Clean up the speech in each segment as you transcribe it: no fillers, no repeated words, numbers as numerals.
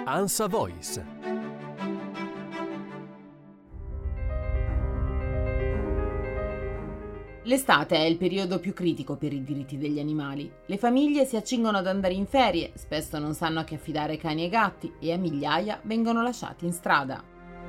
ANSA Voice. L'estate è il periodo più critico per i diritti degli animali. Le famiglie si accingono ad andare in ferie, spesso non sanno a chi affidare cani e gatti e a migliaia vengono lasciati in strada.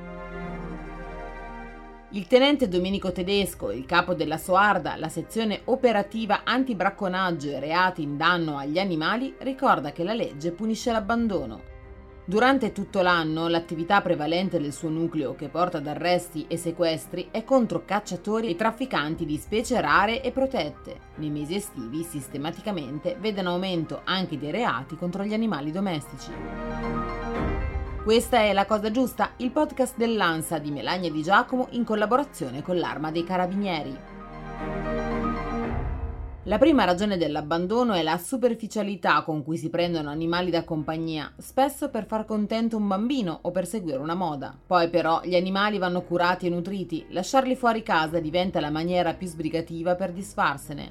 Il tenente Domenico Tedesco, il capo della SOARDA, la sezione operativa antibracconaggio e reati in danno agli animali, ricorda che la legge punisce l'abbandono. Durante tutto l'anno l'attività prevalente del suo nucleo, che porta ad arresti e sequestri, è contro cacciatori e trafficanti di specie rare e protette. Nei mesi estivi sistematicamente vedono aumento anche dei reati contro gli animali domestici. Questa è La Cosa Giusta, il podcast dell'ANSA di Melania Di Giacomo in collaborazione con l'Arma dei Carabinieri. La prima ragione dell'abbandono è la superficialità con cui si prendono animali da compagnia, spesso per far contento un bambino o per seguire una moda. Poi però gli animali vanno curati e nutriti, lasciarli fuori casa diventa la maniera più sbrigativa per disfarsene.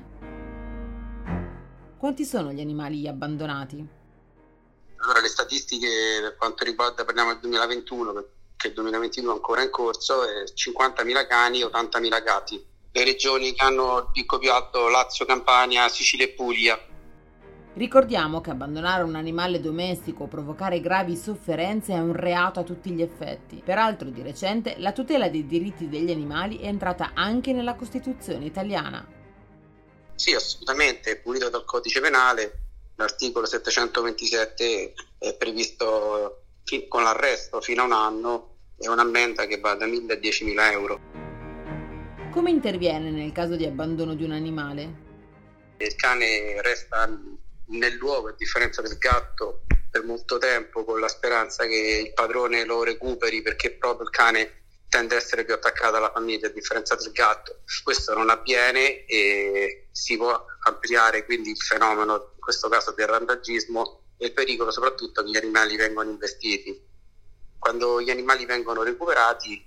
Quanti sono gli animali abbandonati? Allora, le statistiche per quanto riguarda, parliamo del 2021, perché il 2022 è ancora in corso, è 50.000 cani e 80.000 gatti. Le regioni che hanno il picco più alto: Lazio, Campania, Sicilia e Puglia. Ricordiamo che abbandonare un animale domestico o provocare gravi sofferenze è un reato a tutti gli effetti. Peraltro, di recente, la tutela dei diritti degli animali è entrata anche nella Costituzione italiana. Sì, assolutamente, è punito dal Codice Penale. L'articolo 727 è previsto con l'arresto fino a un anno e un'ammenda che va da 1.000 a 10.000 euro. Come interviene nel caso di abbandono di un animale? Il cane resta nel luogo, a differenza del gatto, per molto tempo, con la speranza che il padrone lo recuperi, perché proprio il cane tende a essere più attaccato alla famiglia, a differenza del gatto. Questo non avviene e si può ampliare quindi il fenomeno, in questo caso del randagismo, e il pericolo soprattutto che gli animali vengono investiti. Quando gli animali vengono recuperati,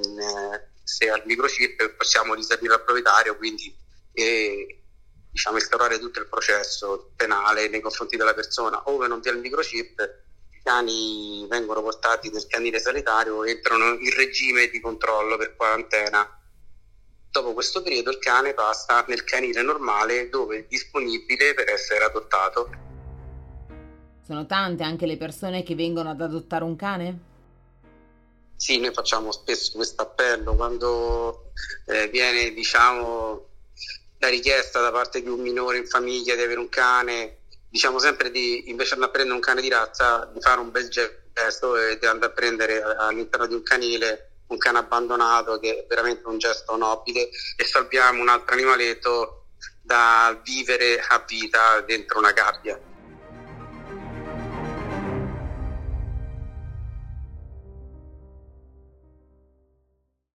se al microchip possiamo risalire al proprietario, quindi instaurare tutto il processo penale nei confronti della persona. Ove non vi è il microchip, i cani vengono portati nel canile sanitario e entrano in regime di controllo per quarantena. Dopo questo periodo il cane passa nel canile normale, dove è disponibile per essere adottato. Sono tante anche le persone che vengono ad adottare un cane? Sì, noi facciamo spesso questo appello quando viene la richiesta da parte di un minore in famiglia di avere un cane. Diciamo sempre di, invece di andare a prendere un cane di razza, di fare un bel gesto e di andare a prendere all'interno di un canile un cane abbandonato, che è veramente un gesto nobile, e salviamo un altro animaletto da vivere a vita dentro una gabbia.